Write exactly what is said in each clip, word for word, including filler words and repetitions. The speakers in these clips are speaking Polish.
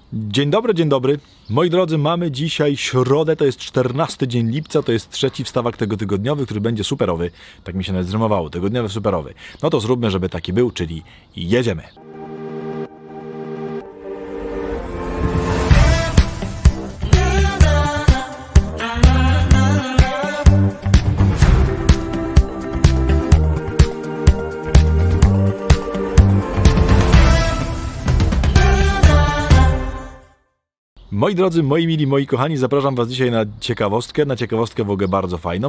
Dzień dobry, dzień dobry. Moi drodzy, mamy dzisiaj środę, to jest czternasty dzień lipca, to jest trzeci wstawak tego tygodniowy, który będzie superowy. Tak mi się nawet zrymowało, tygodniowy superowy. No to zróbmy, żeby taki był, czyli jedziemy. Moi drodzy, moi mili, moi kochani, zapraszam Was dzisiaj na ciekawostkę, na ciekawostkę w ogóle bardzo fajną,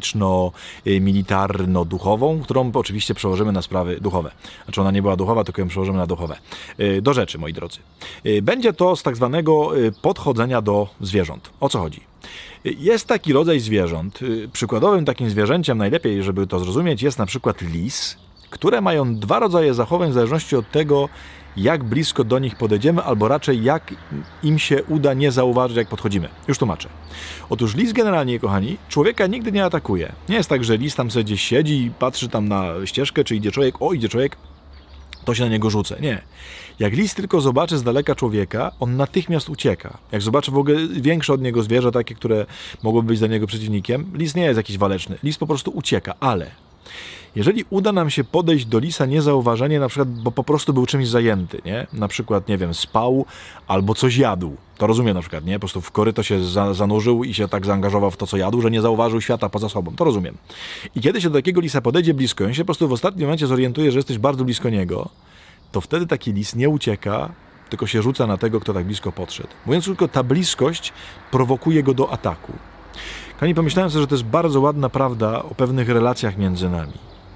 zoologiczno-militarno-duchową, którą oczywiście przełożymy na sprawy duchowe. Znaczy ona nie była duchowa, tylko ją przełożymy na duchowe. Do rzeczy, moi drodzy. Będzie to z tak zwanego podchodzenia do zwierząt. O co chodzi? Jest taki rodzaj zwierząt. Przykładowym takim zwierzęciem, najlepiej żeby to zrozumieć, jest na przykład lis, które mają dwa rodzaje zachowań w zależności od tego, jak blisko do nich podejdziemy, albo raczej jak im się uda nie zauważyć, jak podchodzimy. Już tłumaczę. Otóż lis generalnie, kochani, człowieka nigdy nie atakuje. Nie jest tak, że lis tam sobie gdzieś siedzi i patrzy tam na ścieżkę, czy idzie człowiek, o idzie człowiek, to się na niego rzucę. Nie. Jak lis tylko zobaczy z daleka człowieka, on natychmiast ucieka. Jak zobaczy w ogóle większe od niego zwierzę, takie, które mogłyby być dla niego przeciwnikiem, lis nie jest jakiś waleczny. Lis po prostu ucieka, ale jeżeli uda nam się podejść do lisa niezauważenie, na przykład, bo po prostu był czymś zajęty, nie? Na przykład, nie wiem, spał albo coś jadł. To rozumiem na przykład, nie? Po prostu w koryto się za, zanurzył i się tak zaangażował w to, co jadł, że nie zauważył świata poza sobą. To rozumiem. I kiedy się do takiego lisa podejdzie blisko, on się po prostu w ostatnim momencie zorientuje, że jesteś bardzo blisko niego, to wtedy taki lis nie ucieka, tylko się rzuca na tego, kto tak blisko podszedł. Mówiąc tylko, ta bliskość prowokuje go do ataku. Kochani, pomyślałem sobie, że to jest bardzo ładna prawda o pewnych relacjach między nami.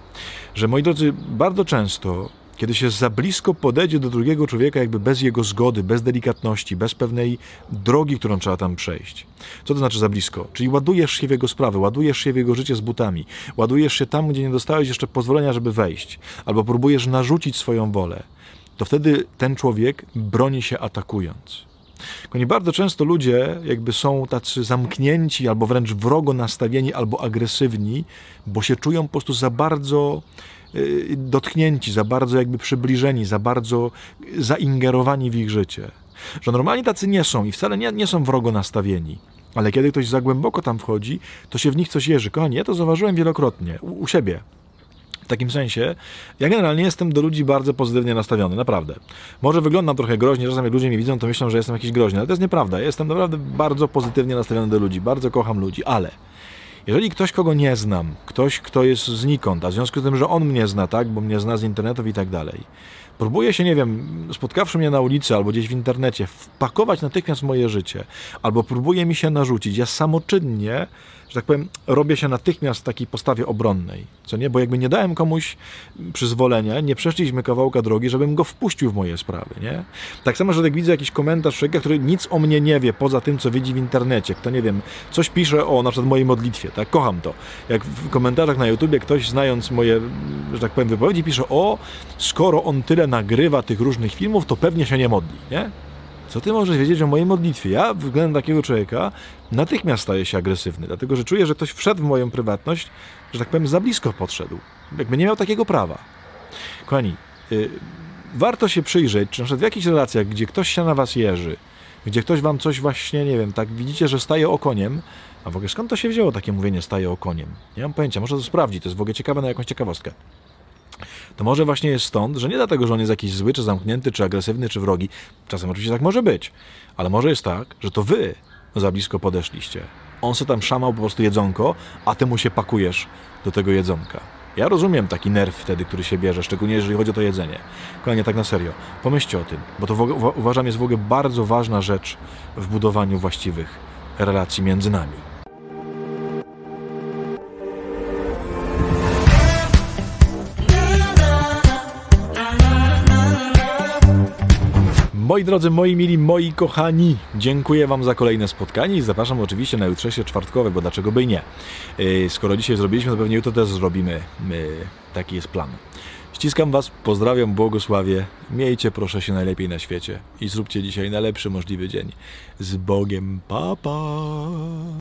Że, moi drodzy, bardzo często, kiedy się za blisko podejdzie do drugiego człowieka, jakby bez jego zgody, bez delikatności, bez pewnej drogi, którą trzeba tam przejść. Co to znaczy za blisko? Czyli ładujesz się w jego sprawy, ładujesz się w jego życie z butami, ładujesz się tam, gdzie nie dostałeś jeszcze pozwolenia, żeby wejść, albo próbujesz narzucić swoją wolę, to wtedy ten człowiek broni się atakując. Kochani, bardzo często ludzie jakby są tacy zamknięci, albo wręcz wrogo nastawieni, albo agresywni, bo się czują po prostu za bardzo y, dotknięci, za bardzo jakby przybliżeni, za bardzo zaingerowani w ich życie. Że normalnie tacy nie są i wcale nie, nie są wrogo nastawieni. Ale kiedy ktoś za głęboko tam wchodzi, to się w nich coś jeży. Kochani, ja to zauważyłem wielokrotnie, u, u siebie. W takim sensie, ja generalnie jestem do ludzi bardzo pozytywnie nastawiony, naprawdę. Może wyglądam trochę groźnie, czasami jak ludzie mnie widzą, to myślą, że jestem jakiś groźny, ale to jest nieprawda. Ja jestem naprawdę bardzo pozytywnie nastawiony do ludzi, bardzo kocham ludzi, ale jeżeli ktoś, kogo nie znam, ktoś, kto jest znikąd, a w związku z tym, że on mnie zna, tak, bo mnie zna z internetów i tak dalej, próbuje się, nie wiem, spotkawszy mnie na ulicy albo gdzieś w internecie, wpakować natychmiast w moje życie, albo próbuje mi się narzucić, ja samoczynnie, że tak powiem, robię się natychmiast w takiej postawie obronnej, co nie? Bo jakby nie dałem komuś przyzwolenia, nie przeszliśmy kawałka drogi, żebym go wpuścił w moje sprawy, nie? Tak samo, że jak widzę jakiś komentarz człowieka, który nic o mnie nie wie, poza tym, co widzi w internecie, kto, nie wiem, coś pisze o na przykład mojej modlitwie, tak? Kocham to. Jak w komentarzach na YouTubie ktoś, znając moje, że tak powiem, wypowiedzi, pisze, o, skoro on tyle nagrywa tych różnych filmów, to pewnie się nie modli, nie? Co ty możesz wiedzieć o mojej modlitwie? Ja względem takiego człowieka natychmiast staję się agresywny, dlatego że czuję, że ktoś wszedł w moją prywatność, że tak powiem, za blisko podszedł. Jakby nie miał takiego prawa. Kochani, yy, warto się przyjrzeć, czy na przykład w jakichś relacjach, gdzie ktoś się na was jeży, gdzie ktoś wam coś właśnie, nie wiem, tak widzicie, że staje okoniem, a w ogóle skąd to się wzięło takie mówienie staje okoniem? Nie mam pojęcia, może to sprawdzić, to jest w ogóle ciekawe na jakąś ciekawostkę. To może właśnie jest stąd, że nie dlatego, że on jest jakiś zły, czy zamknięty, czy agresywny, czy wrogi. Czasem oczywiście tak może być. Ale może jest tak, że to wy za blisko podeszliście. On se tam szamał po prostu jedzonko, a ty mu się pakujesz do tego jedzonka. Ja rozumiem taki nerw wtedy, który się bierze, szczególnie jeżeli chodzi o to jedzenie. Kochanie, tak na serio. Pomyślcie o tym, bo to w ogóle, uważam jest w ogóle bardzo ważna rzecz w budowaniu właściwych relacji między nami. Moi drodzy, moi mili, moi kochani, dziękuję wam za kolejne spotkanie i zapraszam oczywiście na jutrzejsze czwartkowe, bo dlaczego by i nie. Skoro dzisiaj zrobiliśmy, to pewnie jutro też zrobimy. Taki jest plan. Ściskam was, pozdrawiam, błogosławię. Miejcie proszę się najlepiej na świecie i zróbcie dzisiaj najlepszy możliwy dzień. Z Bogiem, pa, pa.